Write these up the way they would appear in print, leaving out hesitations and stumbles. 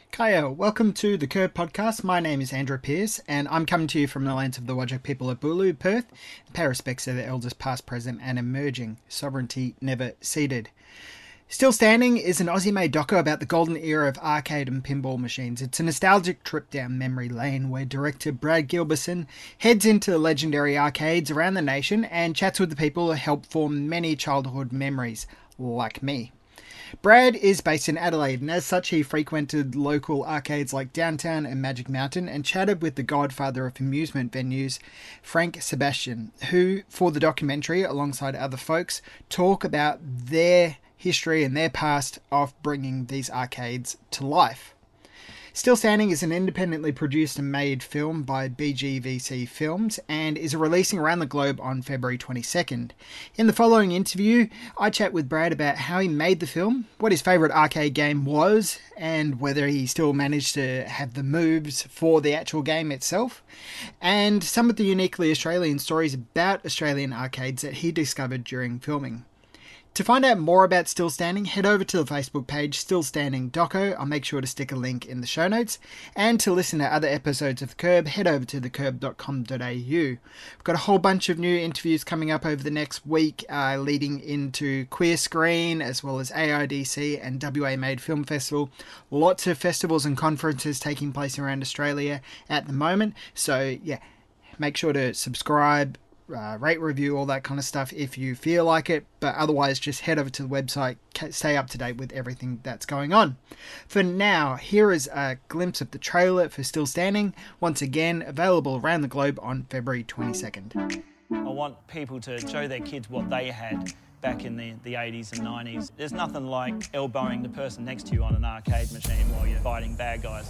Kaya, welcome to the Curb podcast. My name is Andrew Pearce, and I'm coming to you from the lands of the Whadjuk people at Bulu, Perth. Pay respects to the elders past, present, and emerging. Sovereignty never ceded. Still Standing is an Aussie-made doco about the golden era of arcade and pinball machines. It's a nostalgic trip down memory lane where director Brad Gilbertson heads into the legendary arcades around the nation and chats with the people who helped form many childhood memories, like me. Brad is based in Adelaide, and as such he frequented local arcades like Downtown and Magic Mountain and chatted with the godfather of amusement venues, Frank Sebastian, who, for the documentary, alongside other folks, talk about their history and their past of bringing these arcades to life. Still Standing is an independently produced and made film by BGVC Films and is releasing around the globe on February 22nd. In the following interview, I chat with Brad about how he made the film, what his favourite arcade game was, and whether he still managed to have the moves for the actual game itself, and some of the uniquely Australian stories about Australian arcades that he discovered during filming. To find out more about Still Standing, head over to the Facebook page Still Standing Doco. I'll make sure to stick a link in the show notes. And to listen to other episodes of The Curb, head over to thecurb.com.au. We've got a whole bunch of new interviews coming up over the next week, leading into Queer Screen, as well as AIDC and WA Made Film Festival. Lots of festivals and conferences taking place around Australia at the moment. So, yeah, make sure to subscribe, rate, review, all that kind of stuff if you feel like it, but otherwise just head over to the website, stay up to date with everything that's going on. For now, here is a glimpse of the trailer for Still Standing, once again available around the globe on February 22nd. I want people to show their kids what they had back in the 80s and 90s. There's nothing like elbowing the person next to you on an arcade machine while you're fighting bad guys.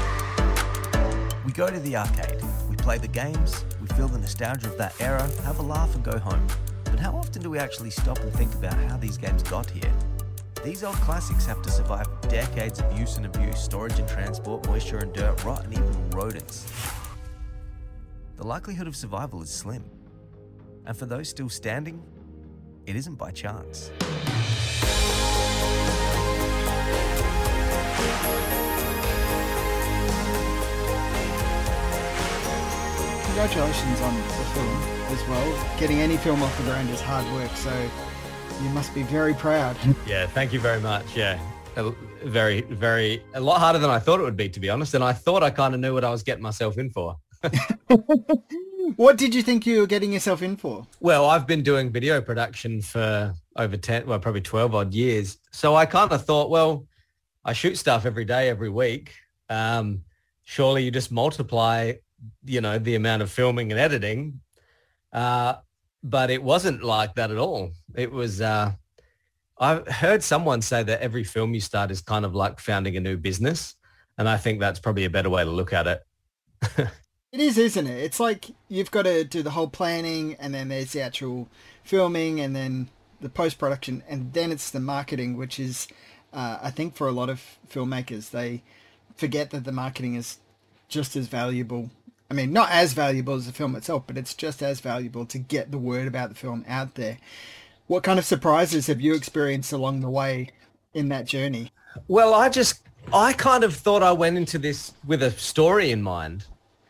We go to the arcade, we play the games, we feel the nostalgia of that era, have a laugh and go home. But how often do we actually stop and think about how these games got here? These old classics have to survive decades of use and abuse, storage and transport, moisture and dirt, rot and even rodents. The likelihood of survival is slim. And for those still standing, it isn't by chance. Congratulations on the film as well. Getting any film off the ground is hard work, so you must be very proud. Yeah, thank you very much. Yeah, a lot harder than I thought it would be, to be honest. And I thought I kind of knew what I was getting myself in for. What did you think you were getting yourself in for? Well, I've been doing video production for over 10, well, probably 12 odd years. So I kind of thought, well, I shoot stuff every day, every week. Surely you just multiply, the amount of filming and editing. But it wasn't like that at all. It was, I've heard someone say that every film you start is kind of like founding a new business. And I think that's probably a better way to look at it. It is, isn't it? It's like you've got to do the whole planning, and then there's the actual filming, and then the post-production, and then it's the marketing, which is, I think for a lot of filmmakers, they forget that the marketing is just as valuable. I mean, not as valuable as the film itself, but it's just as valuable to get the word about the film out there. What kind of surprises have you experienced along the way in that journey? Well, I kind of thought I went into this with a story in mind.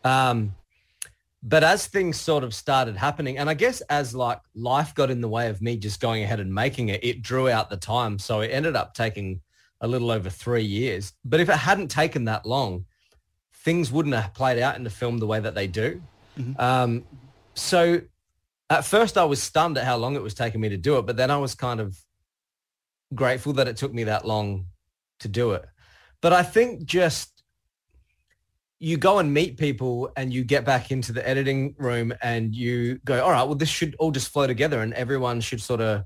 But as things sort of started happening, and I guess as like life got in the way of me just going ahead and making it, it drew out the time. So it ended up taking a little over 3 years. But if it hadn't taken that long, things wouldn't have played out in the film the way that they do. Mm-hmm. So at first I was stunned at how long it was taking me to do it, but then I was kind of grateful that it took me that long to do it. But I think just you go and meet people and you get back into the editing room and you go, all right, well, this should all just flow together and everyone should sort of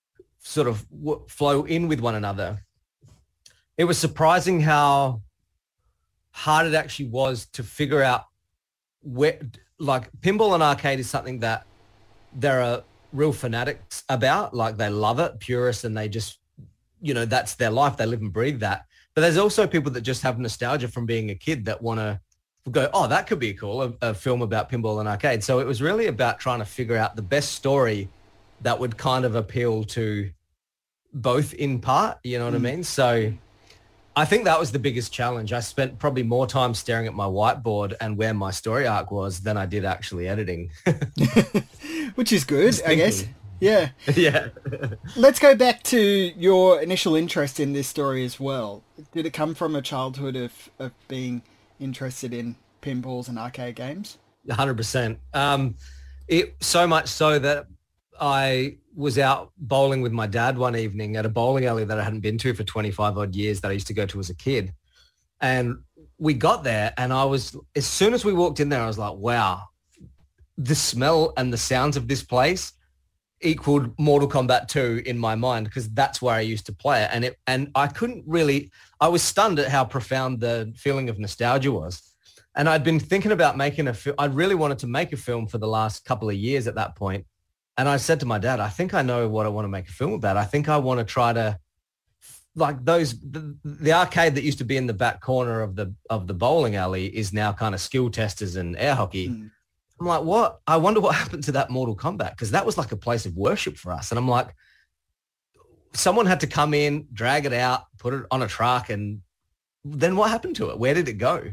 flow in with one another. It was surprising how hard it actually was to figure out where, like, pinball and arcade is something that there are real fanatics about, like they love it, purists, and they just, that's their life. They live and breathe that. But there's also people that just have nostalgia from being a kid that want to go, oh, that could be cool, a film about pinball and arcade. So it was really about trying to figure out the best story that would kind of appeal to both in part, you know what I mean? So I think that was the biggest challenge. I spent probably more time staring at my whiteboard and where my story arc was than I did actually editing. Which is good, I guess. Yeah. Yeah. Let's go back to your initial interest in this story as well. Did it come from a childhood of being interested in pinballs and arcade games? 100%. It so much so that I was out bowling with my dad one evening at a bowling alley that I hadn't been to for 25 odd years that I used to go to as a kid. And we got there and as soon as we walked in there, I was like, wow, the smell and the sounds of this place equaled Mortal Kombat 2 in my mind, because that's where I used to play it. And I couldn't really, I was stunned at how profound the feeling of nostalgia was. And I'd been thinking about making I really wanted to make a film for the last couple of years at that point. And I said to my dad, I think I know what I want to make a film about. I think I want to try to, like the arcade that used to be in the back corner of the bowling alley is now kind of skill testers and air hockey. Mm. I'm like, what? I wonder what happened to that Mortal Kombat, because that was like a place of worship for us. And I'm like, someone had to come in, drag it out, put it on a truck, and then what happened to it? Where did it go?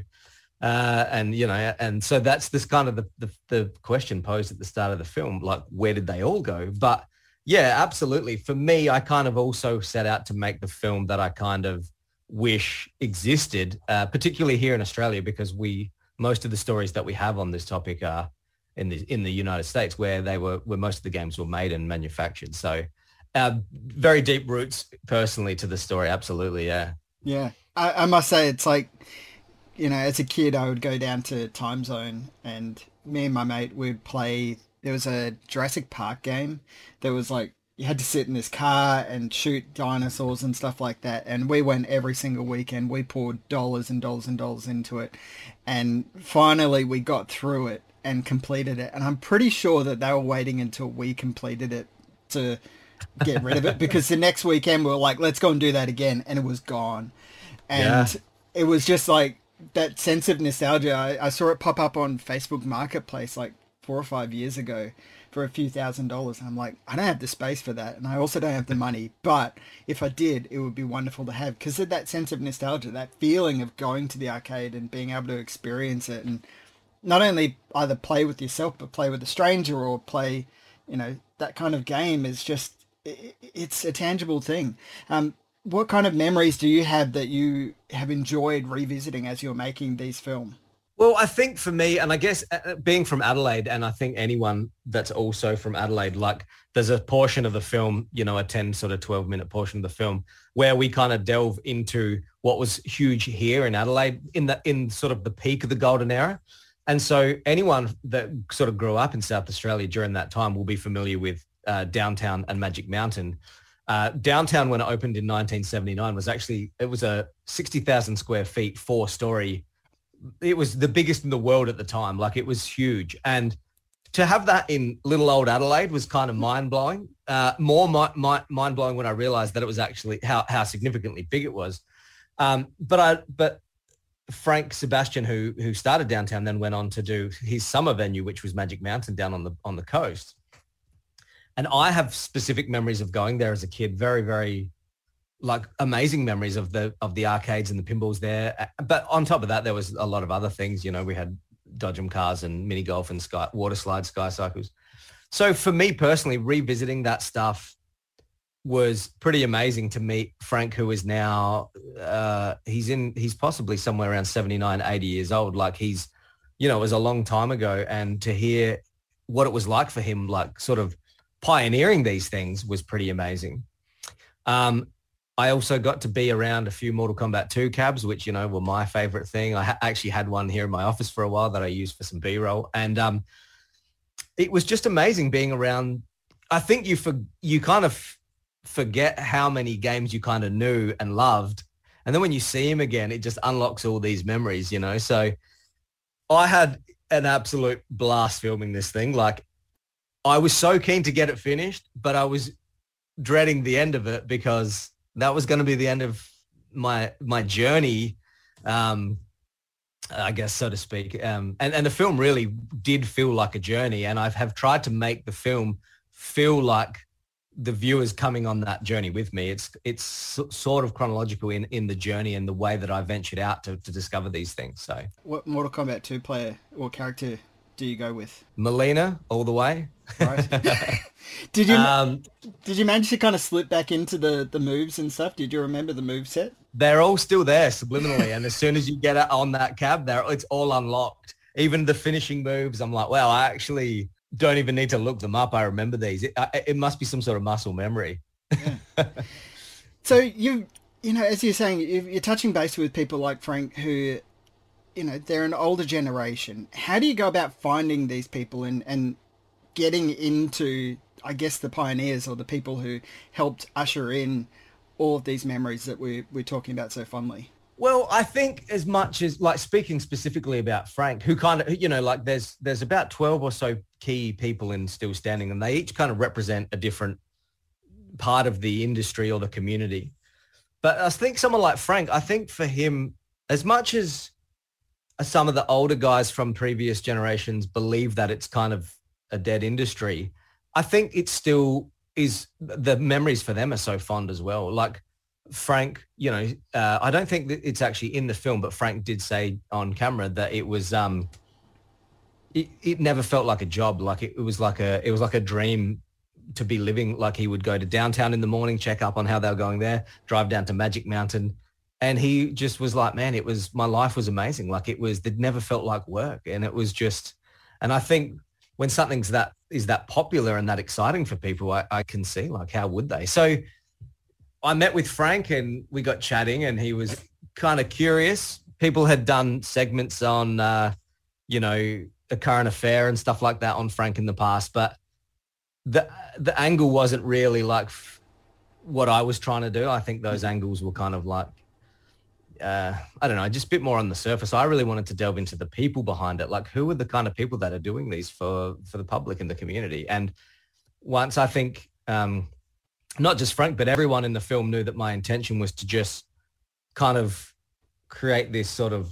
And so that's this kind of the question posed at the start of the film, like, where did they all go? But yeah, absolutely. For me, I kind of also set out to make the film that I kind of wish existed, particularly here in Australia, because most of the stories that we have on this topic are in the United States, where most of the games were made and manufactured. So very deep roots personally to the story. Absolutely. Yeah. Yeah. I must say, it's like, you know, as a kid, I would go down to Time Zone and me and my mate would play. There was a Jurassic Park game that was like, you had to sit in this car and shoot dinosaurs and stuff like that. And we went every single weekend. We poured dollars and dollars and dollars into it. And finally we got through it and completed it. And I'm pretty sure that they were waiting until we completed it to get rid of it, because the next weekend we were like, let's go and do that again. And it was gone. And it was just like that sense of nostalgia. I saw it pop up on Facebook Marketplace like 4 or 5 years ago for a few $1,000s. And I'm like, I don't have the space for that. And I also don't have the money. But if I did, it would be wonderful to have, because of that sense of nostalgia, that feeling of going to the arcade and being able to experience it. And not only either play with yourself, but play with a stranger or play, you know, that kind of game is just, it's a tangible thing. What kind of memories do you have that you have enjoyed revisiting as you're making these films? Well, I think for me, and I guess being from Adelaide, and I think anyone that's also from Adelaide, like there's a portion of the film, you know, a 10 sort of 12-minute portion of the film where we kind of delve into what was huge here in Adelaide in sort of the peak of the golden era. And so anyone that sort of grew up in South Australia during that time will be familiar with Downtown and Magic Mountain. Downtown, when it opened in 1979, it was a 60,000 square feet, 4-story. It was the biggest in the world at the time. Like, it was huge. And to have that in little old Adelaide was kind of mind-blowing. More mind-blowing when I realized that it was actually how significantly big it was. But Frank Sebastian, who started Downtown, then went on to do his summer venue, which was Magic Mountain down on the coast. And I have specific memories of going there as a kid, very, very like amazing memories of the arcades and the pinballs there. But on top of that, there was a lot of other things. You know, we had dodgem cars and mini golf and water slides, sky cycles. So for me personally, revisiting that stuff was pretty amazing to meet Frank, who is now, he's possibly somewhere around 79, 80 years old. Like, he's, you know, it was a long time ago. And to hear what it was like for him, like sort of pioneering these things, was pretty amazing. I also got to be around a few Mortal Kombat 2 cabs, which, you know, were my favorite thing. I actually had one here in my office for a while that I used for some B-roll. And it was just amazing being around. I think you kind of forget how many games you kind of knew and loved. And then when you see him again, it just unlocks all these memories, you know? So I had an absolute blast filming this thing. Like, I was so keen to get it finished, but I was dreading the end of it, because that was going to be the end of my journey, I guess, so to speak. And the film really did feel like a journey. And I have tried to make the film feel like the viewers coming on that journey with me. It's sort of chronological in the journey and the way that I ventured out to discover these things. So, what Mortal Kombat 2 player or character do you go with? Melina all the way. Right. Did you manage to kind of slip back into the moves and stuff? Did you remember the move set? They're all still there subliminally, and as soon as you get on that cab, it's all unlocked. Even the finishing moves, I'm like, wow, I actually don't even need to look them up. I remember these. It must be some sort of muscle memory. Yeah. So you know, as you're saying, you're touching base with people like Frank who, you know, they're an older generation. How do you go about finding these people and getting into, I guess, the pioneers or the people who helped usher in all of these memories that we're talking about so fondly? Well, I think as much as, like, speaking specifically about Frank, who kind of, you know, like there's about 12 or so key people in Still Standing, and they each kind of represent a different part of the industry or the community. But I think someone like Frank, I think for him, as much as some of the older guys from previous generations believe that it's kind of a dead industry, I think it still is. The memories for them are so fond as well. Like Frank, you know, I don't think that it's actually in the film, but Frank did say on camera that it was, it never felt like a job. Like it was like a dream to be living. Like he would go to downtown in the morning, check up on how they were going there, drive down to Magic Mountain. And he just was like, man, my life was amazing. Like it never felt like work. And it was just, and I think when something's that is that popular and that exciting for people, I can see, like, how would they? So I met with Frank and we got chatting, and he was kind of curious. People had done segments on, you know, the current affair and stuff like that on Frank in the past, but the angle wasn't really like what I was trying to do. I think those angles were kind of like, I don't know, just a bit more on the surface. I really wanted to delve into the people behind it. Like, who are the kind of people that are doing these for the public and the community? And once I think, not just Frank, but everyone in the film knew that my intention was to just kind of create this sort of,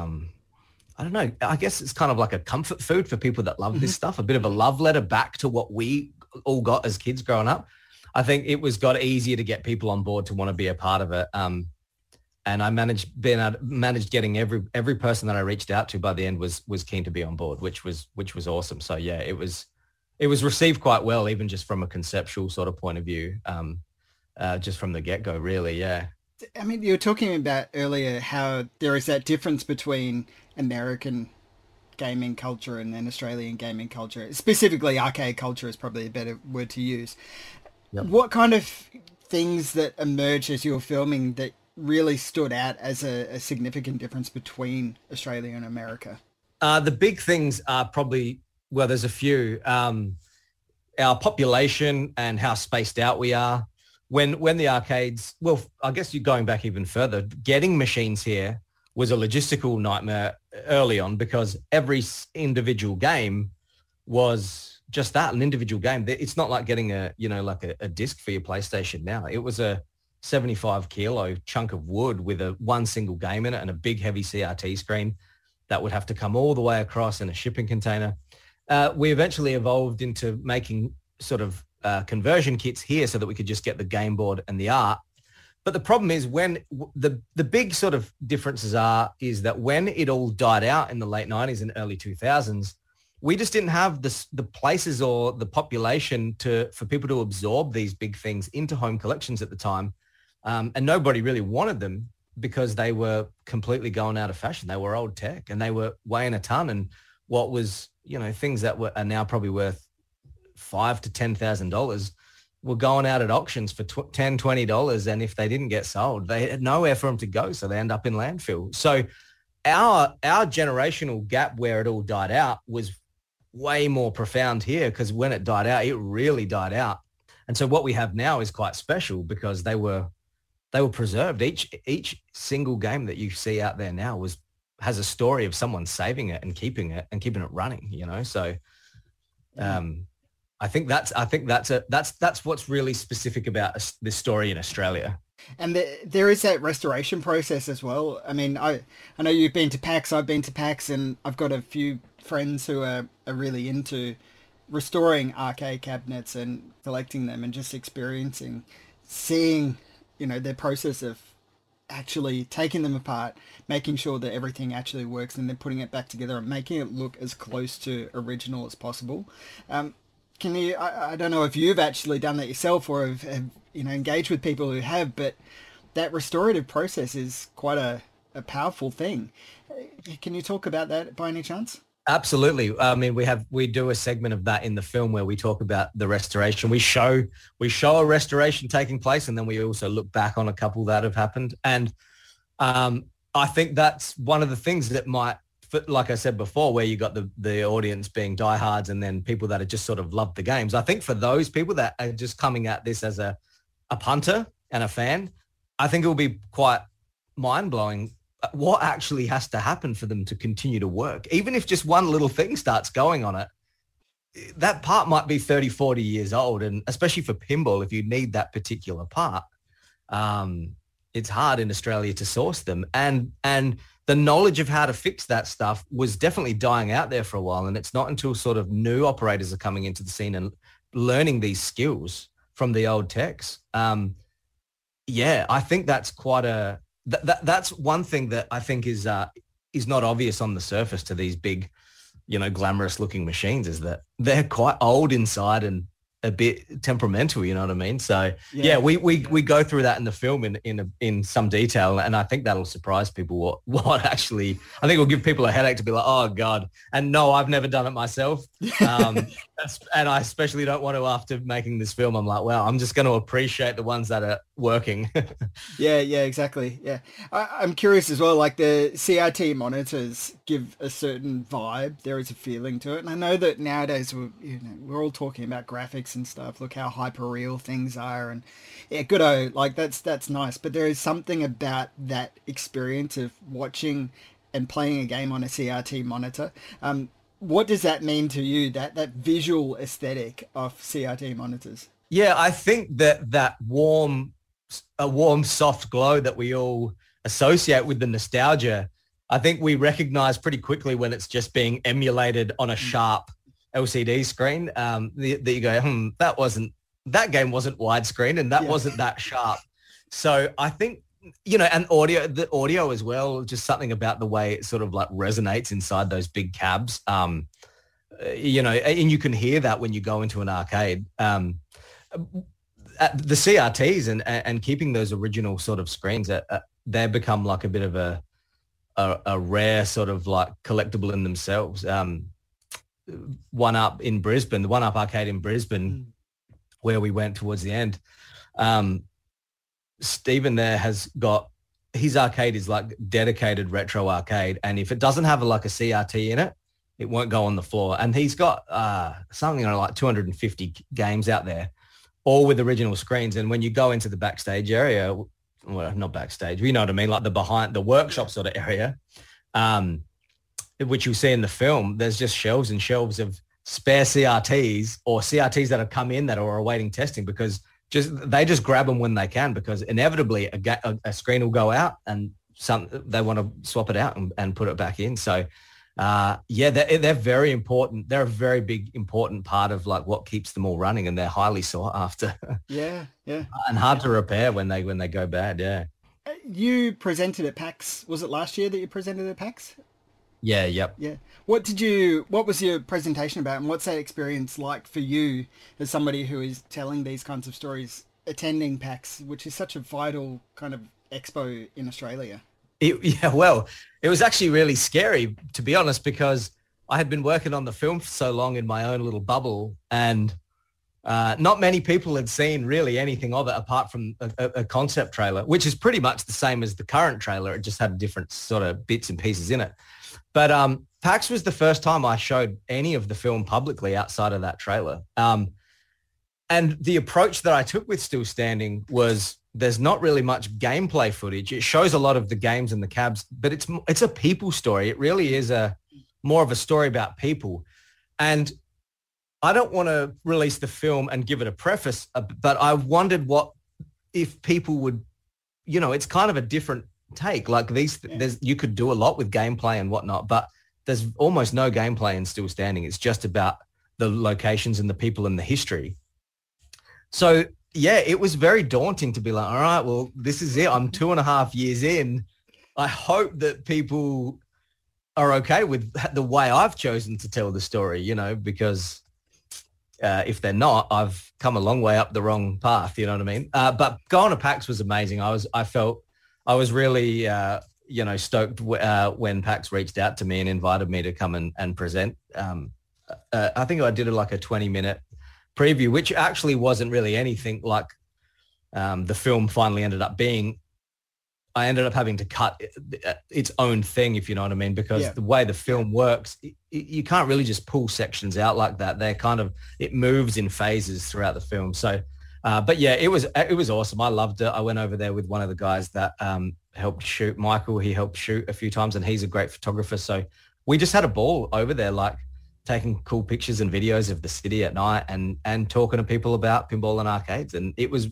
I don't know, I guess it's kind of like a comfort food for people that love this stuff, a bit of a love letter back to what we all got as kids growing up. I think it got easier to get people on board to want to be a part of it. And I managed getting every person that I reached out to by the end was keen to be on board, which was awesome. So yeah, it was received quite well, even just from a conceptual sort of point of view, just from the get-go, really. Yeah. I mean, you were talking about earlier how there is that difference between American gaming culture and then Australian gaming culture. Specifically, arcade culture is probably a better word to use. Yep. What kind of things that emerged as you were filming that really stood out as a significant difference between Australia and America? The big things are probably, well, there's a few. Our population and how spaced out we are. When the arcades, well, I guess you're going back even further, getting machines here was a logistical nightmare early on, because every individual game was just that, an individual game. It's not like getting a disc for your PlayStation now. It was a 75 kilo chunk of wood with one single game in it and a big heavy CRT screen that would have to come all the way across in a shipping container. We eventually evolved into making sort of conversion kits here so that we could just get the game board and the art. But the problem is, when the big sort of differences is that when it all died out in the late 90s and early 2000s, we just didn't have the places or the population for people to absorb these big things into home collections at the time. And nobody really wanted them because they were completely going out of fashion. They were old tech and they were weighing a ton. And what was, things that are now probably worth $5,000 to $10,000 were going out at auctions for $10, $20. And if they didn't get sold, they had nowhere for them to go. So they end up in landfill. So our generational gap where it all died out was way more profound here, because when it died out, it really died out. And so what we have now is quite special because they were preserved. Each single game that you see out there now has a story of someone saving it and keeping it running, So I think that's what's really specific about this story in Australia. And there is that restoration process as well. I mean, I know you've been to PAX, I've been to PAX, and I've got a few friends who are really into restoring arcade cabinets and collecting them and just seeing, their process of actually taking them apart, making sure that everything actually works, and then putting it back together and making it look as close to original as possible. Can you, I don't know if you've actually done that yourself or have engaged with people who have, but that restorative process is quite a powerful thing. Can you talk about that by any chance? Absolutely. I mean, we do a segment of that in the film where we talk about the restoration. We show a restoration taking place, and then we also look back on a couple that have happened. And I think that's one of the things that might, like I said before, where you got the audience being diehards and then people that have just sort of loved the games. I think for those people that are just coming at this as a punter and a fan, I think it will be quite mind-blowing what actually has to happen for them to continue to work. Even if just one little thing starts going on it, that part might be 30, 40 years old. And especially for pinball, if you need that particular part, it's hard in Australia to source them. And the knowledge of how to fix that stuff was definitely dying out there for a while. And it's not until sort of new operators are coming into the scene and learning these skills from the old techs. I think that's quite that's one thing that I think is not obvious on the surface to these big, glamorous looking machines, is that they're quite old inside and a bit temperamental, you know what I mean? So we go through that in the film in some detail, and I think that'll surprise people what actually, I think it'll give people a headache to be like, oh God. And no, I've never done it myself. And I especially don't want to, after making this film, I'm like, wow, I'm just going to appreciate the ones that are working. Yeah, exactly. Yeah. I'm curious as well, like the CRT monitors give a certain vibe. There is a feeling to it. And I know that nowadays we're all talking about graphics and stuff. Look how hyper real things are. And yeah, good. Like that's nice. But there is something about that experience of watching and playing a game on a CRT monitor. What does that mean to you, that visual aesthetic of CRT monitors? Yeah, I think that warm, soft glow that we all associate with the nostalgia, I think we recognize pretty quickly when it's just being emulated on a sharp LCD screen. That you go, that game wasn't widescreen and that wasn't that sharp. So I think, and the audio as well, just something about the way it sort of like resonates inside those big cabs. And you can hear that when you go into an arcade. The CRTs and keeping those original sort of screens, they become like a bit of a rare sort of like collectible in themselves. One Up in Brisbane, the One Up arcade in Brisbane, where we went towards the end, Stephen there has got, his arcade is like dedicated retro arcade, and if it doesn't have like a CRT in it, it won't go on the floor. And he's got something like 250 games out there, all with original screens. And when you go into the backstage area, well, not backstage, you know what I mean, like the behind the workshop sort of area, which you see in the film, there's just shelves and shelves of spare CRTs or CRTs that have come in that are awaiting testing, because they just grab them when they can, because inevitably a screen will go out and they want to swap it out and put it back in. So they're very important. They're a very big, important part of like what keeps them all running, and they're highly sought after. Yeah. And hard to repair when they go bad. Yeah. You presented at PAX. Was it last year that you presented at PAX? Yeah. Yep. Yeah. What was your presentation about, and what's that experience like for you as somebody who is telling these kinds of stories, attending PAX, which is such a vital kind of expo in Australia? It was actually really scary, to be honest, because I had been working on the film for so long in my own little bubble, and not many people had seen really anything of it apart from a concept trailer, which is pretty much the same as the current trailer. It just had different sort of bits and pieces in it. But PAX was the first time I showed any of the film publicly outside of that trailer. And the approach that I took with Still Standing was, there's not really much gameplay footage. It shows a lot of the games and the cabs, but it's a people story. It really is more of a story about people. And I don't want to release the film and give it a preface, but I wondered what if people would, it's kind of a different take. Like you could do a lot with gameplay and whatnot, but there's almost no gameplay in Still Standing. It's just about the locations and the people and the history. So yeah, it was very daunting to be like, all right, well, this is it. I'm 2.5 years in. I hope that people are okay with the way I've chosen to tell the story, you know, because if they're not, I've come a long way up the wrong path, you know what I mean? But going to PAX was amazing. I was really, you know, stoked when PAX reached out to me and invited me to come and present. I think I did like a 20-minute preview, which actually wasn't really anything like the film finally ended up being. I ended up having to cut its own thing, if you know what I mean, because the way the film works, you can't really just pull sections out like that. They're kind of, it moves in phases throughout the film. So, but yeah, it was awesome. I loved it. I went over there with one of the guys that helped shoot, Michael. He helped shoot a few times and he's a great photographer. So we just had a ball over there, like taking cool pictures and videos of the city at night and talking to people about pinball and arcades. And it was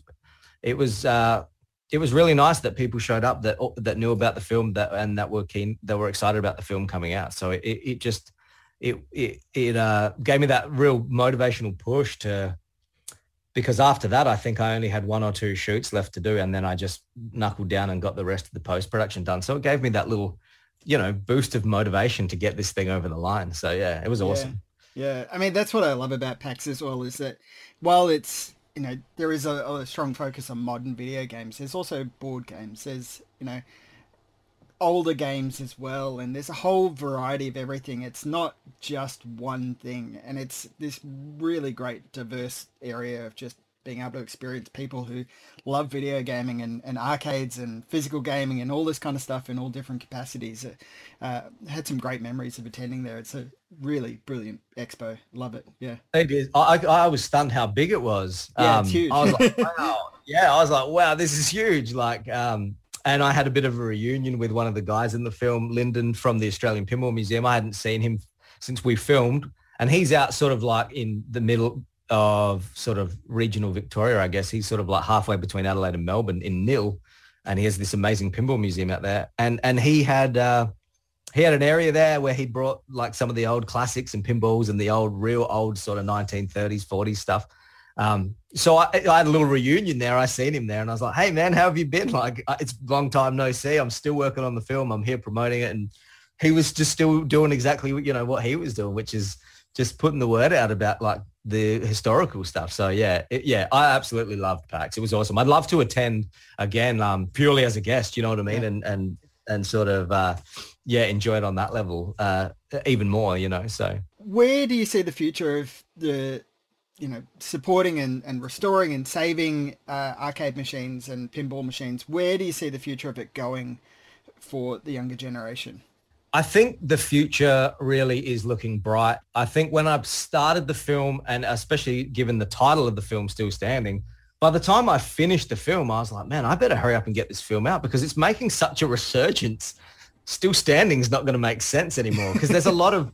really nice that people showed up that knew about the film that were keen, that were excited about the film coming out. So it gave me that real motivational push because after that, I think I only had 1 or 2 shoots left to do. And then I just knuckled down and got the rest of the post-production done. So it gave me that little, you know, boost of motivation to get this thing over the line. So yeah, it was awesome. Yeah. I mean, that's what I love about PAX as well, is that while it's, you know, there is a strong focus on modern video games, there's also board games, there's, you know, older games as well, and there's a whole variety of everything. It's not just one thing, and it's this really great diverse area of just being able to experience people who love video gaming and arcades and physical gaming and all this kind of stuff in all different capacities. Had some great memories of attending there. It's a really brilliant expo. Love it. Yeah. It is. I was stunned how big it was. Yeah, it's huge. I was like, wow. Yeah, I was like, wow, this is huge. Like, and I had a bit of a reunion with one of the guys in the film, Lyndon from the Australian Pinball Museum. I hadn't seen him since we filmed, and he's out sort of like in the middle of sort of regional Victoria, I guess. He's sort of like halfway between Adelaide and Melbourne in Nil, and he has this amazing pinball museum out there. And he had an area there where he brought like some of the old classics and pinballs and the real old sort of 1930s, 40s stuff. So I had a little reunion there. I seen him there and I was like, hey man, how have you been? Like, it's a long time no see. I'm still working on the film. I'm here promoting it. And he was just still doing exactly, you know, what he was doing, which is just putting the word out about like the historical stuff. So yeah, I absolutely loved PAX. It was awesome. I'd love to attend again, purely as a guest, you know what I mean? Yeah. And sort of, enjoy it on that level, even more, you know, so. Where do you see the future of the, you know, supporting and restoring and saving arcade machines and pinball machines? Where do you see the future of it going for the younger generation? I think the future really is looking bright. I think when I started the film, and especially given the title of the film, Still Standing, by the time I finished the film, I was like, man, I better hurry up and get this film out because it's making such a resurgence. Still Standing is not going to make sense anymore because there's a lot of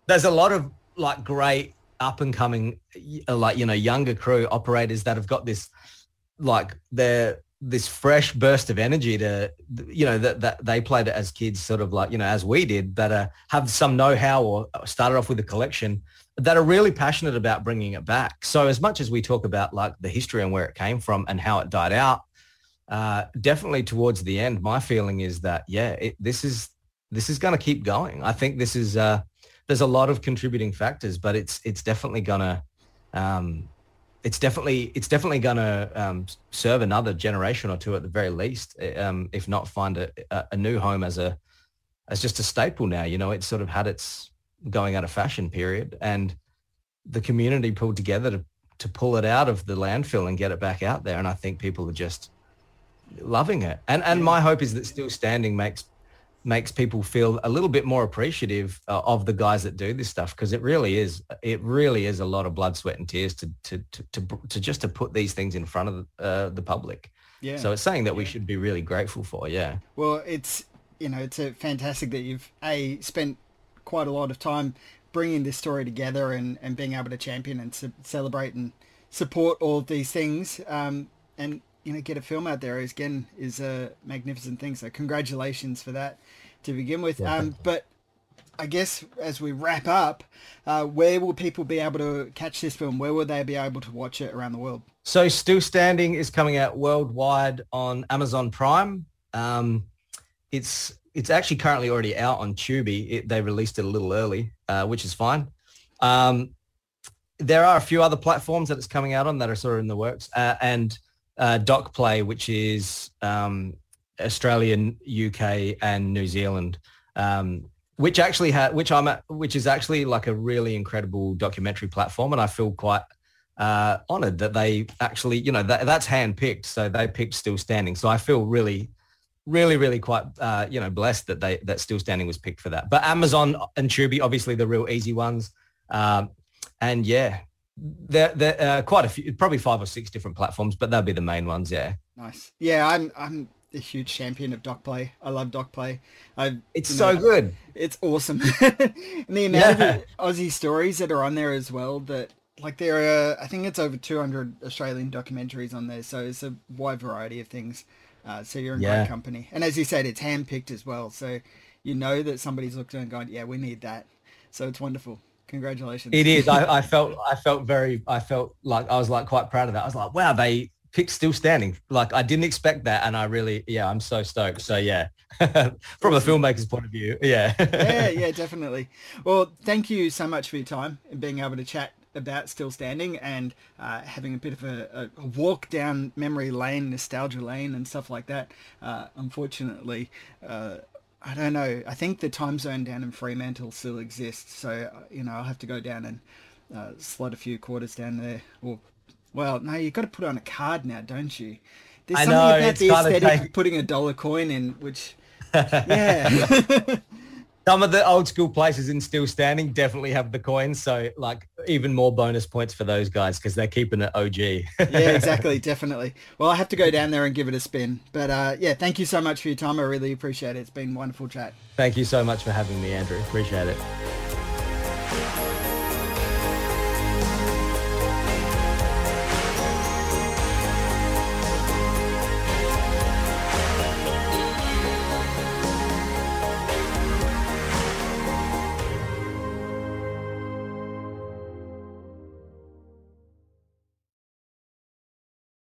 like great up and coming, like, you know, younger crew operators that have got this, like this fresh burst of energy to, you know, that they played it as kids, sort of like, you know, as we did, that have some know-how or started off with a collection that are really passionate about bringing it back. So as much as we talk about like the history and where it came from and how it died out, definitely towards the end, my feeling is that, this is going to keep going. I think this is, there's a lot of contributing factors, but it's definitely gonna, it's definitely gonna serve another generation or two at the very least, if not find a new home as just a staple now. You know, it's sort of had its going out of fashion period, and the community pulled together to pull it out of the landfill and get it back out there. And I think people are just loving it. And my hope is that Still Standing makes people feel a little bit more appreciative of the guys that do this stuff, because it really is a lot of blood, sweat and tears to just to put these things in front of the public. Yeah. So it's something that we should be really grateful for. Yeah. Well, it's a fantastic that you've spent quite a lot of time bringing this story together and being able to champion and celebrate and support all of these things. And get a film out there is a magnificent thing. So congratulations for that to begin with. But I guess as we wrap up, where will people be able to catch this film? Where will they be able to watch it around the world? So Still Standing is coming out worldwide on Amazon Prime. It's actually currently already out on Tubi. They released it a little early, which is fine. There are a few other platforms that it's coming out on that are sort of in the works, and Doc Play, which is Australian, UK, and New Zealand, which is actually like a really incredible documentary platform, and I feel quite honoured that they actually, you know, that's handpicked, so they picked Still Standing. So I feel really quite blessed that Still Standing was picked for that. But Amazon and Tubi, obviously the real easy ones. And yeah, there quite a few, probably 5 or 6 different platforms, but they'll be the main ones. Yeah. Nice. Yeah, I'm a huge champion of Doc Play. I love Doc Play. It's so good. It's awesome. And the amount of Aussie stories that are on there as well, that like there are, I think it's over 200 Australian documentaries on there. So it's a wide variety of things. So you're in great company. And as you said, it's handpicked as well. So you know that somebody's looked at it and gone, yeah, we need that. So it's wonderful. Congratulations. It is. I felt like I was like quite proud of that. I was like, wow, they picked Still Standing. Like I didn't expect that. And I'm so stoked. So yeah, from a filmmaker's point of view. Yeah. yeah, definitely. Well, thank you so much for your time and being able to chat about Still Standing and having a bit of a walk down memory lane, nostalgia lane and stuff like that. Unfortunately, I don't know. I think the time zone down in Fremantle still exists. So, I'll have to go down and slot a few quarters down there. Well, no, you've got to put it on a card now, don't you? There's something about the aesthetic of putting $1 coin in, which, yeah. Some of the old school places in Still Standing definitely have the coins. So, like, even more bonus points for those guys because they're keeping it OG. Yeah, exactly. Definitely. Well, I have to go down there and give it a spin. But, yeah, thank you so much for your time. I really appreciate it. It's been a wonderful chat. Thank you so much for having me, Andrew. Appreciate it.